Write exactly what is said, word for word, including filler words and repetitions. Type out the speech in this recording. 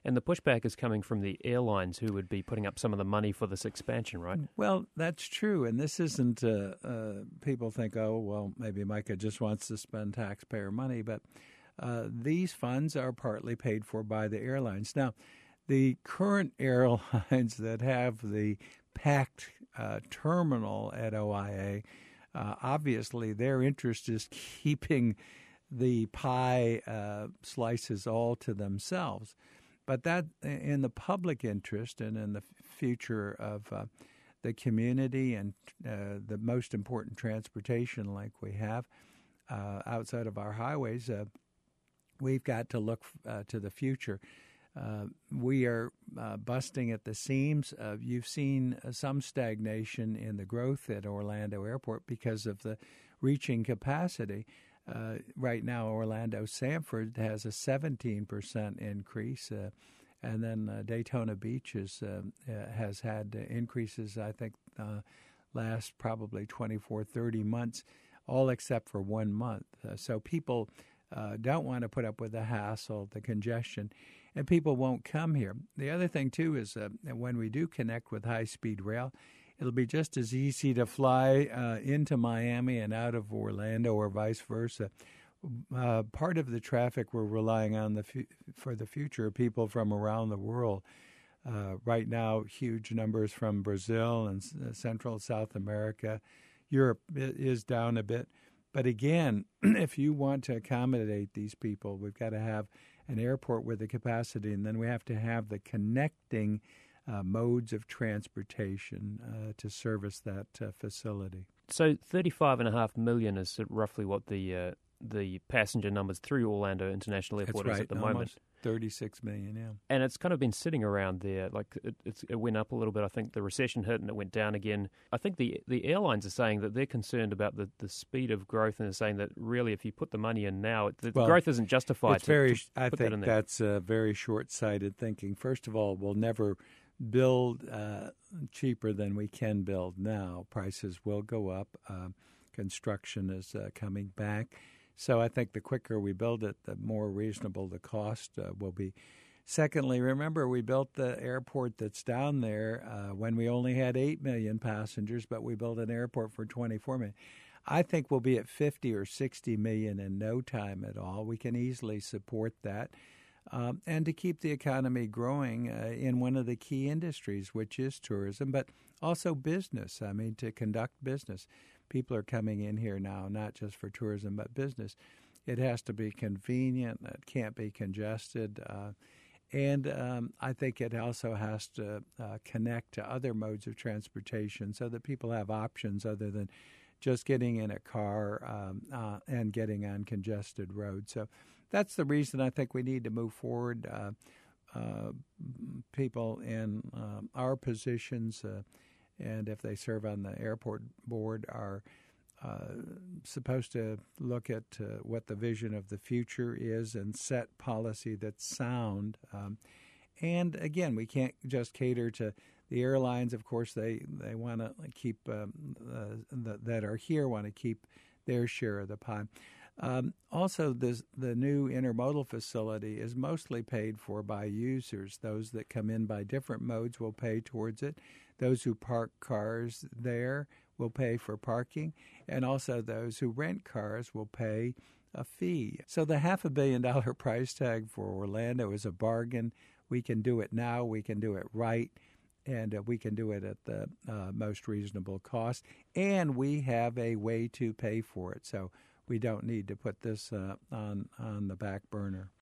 And the pushback is coming from the airlines who would be putting up some of the money for this expansion, right? Well, that's true. And this isn't, uh, uh, people think, oh, well, maybe Micah just wants to spend taxpayer money. But uh, these funds are partly paid for by the airlines. Now, the current airlines that have the packed uh, terminal at O I A, uh, obviously their interest is keeping the pie uh, slices all to themselves. But that, in the public interest and in the future of uh, the community and uh, the most important transportation link we have uh, outside of our highways, uh, we've got to look uh, to the future. Uh, we are uh, busting at the seams. Uh, you've seen uh, some stagnation in the growth at Orlando Airport because of the reaching capacity. Uh, right now, Orlando Sanford has a seventeen percent increase, uh, and then uh, Daytona Beach is, uh, uh, has had uh, increases, I think, uh, last probably twenty-four, thirty months, all except for one month. Uh, so people uh, don't want to put up with the hassle, the congestion, and people won't come here. The other thing, too, is uh, when we do connect with high-speed rail, it'll be just as easy to fly uh, into Miami and out of Orlando or vice versa. Uh, part of the traffic we're relying on the fu- for the future are people from around the world. Uh, right now, huge numbers from Brazil and uh, Central South America. Europe is down a bit. But again, if you want to accommodate these people, we've got to have an airport with the capacity, and then we have to have the connecting Uh, modes of transportation uh, to service that uh, facility. So thirty-five point five million is roughly what the uh, the passenger numbers through Orlando International Airport That's is right, at the almost moment. thirty-six million, yeah. And it's kind of been sitting around there. Like it, it's, it went up a little bit. I think the recession hit and it went down again. I think the the airlines are saying that they're concerned about the, the speed of growth, and they're saying that really if you put the money in now, the well, growth isn't justified. It's to, very, to I put think that in there. that's uh, very short-sighted thinking. First of all, we'll never build uh, cheaper than we can build now. Prices will go up. Uh, construction is uh, coming back. So I think the quicker we build it, the more reasonable the cost uh, will be. Secondly, remember we built the airport that's down there uh, when we only had eight million passengers, but we built an airport for twenty-four million. I think we'll be at fifty or sixty million in no time at all. We can easily support that. Um, and to keep the economy growing uh, in one of the key industries, which is tourism, but also business. I mean, to conduct business. People are coming in here now, not just for tourism, but business. It has to be convenient. It can't be congested. Uh, and um, I think it also has to uh, connect to other modes of transportation so that people have options other than just getting in a car um, uh, and getting on congested roads. So that's the reason I think we need to move forward. Uh, uh, people in um, our positions, uh, and if they serve on the airport board, are uh, supposed to look at uh, what the vision of the future is and set policy that's sound. Um, and again, we can't just cater to the airlines. Of course, they, they want to keep, um, uh, the, that are here want to keep their share of the pie. Um, also, this, the new intermodal facility is mostly paid for by users. Those that come in by different modes will pay towards it. Those who park cars there will pay for parking, and also those who rent cars will pay a fee. So the half a billion dollar price tag for Orlando is a bargain. We can do it now. We can do it right. And uh, we can do it at the uh, most reasonable cost. And we have a way to pay for it. So we don't need to put this uh, on, on the back burner.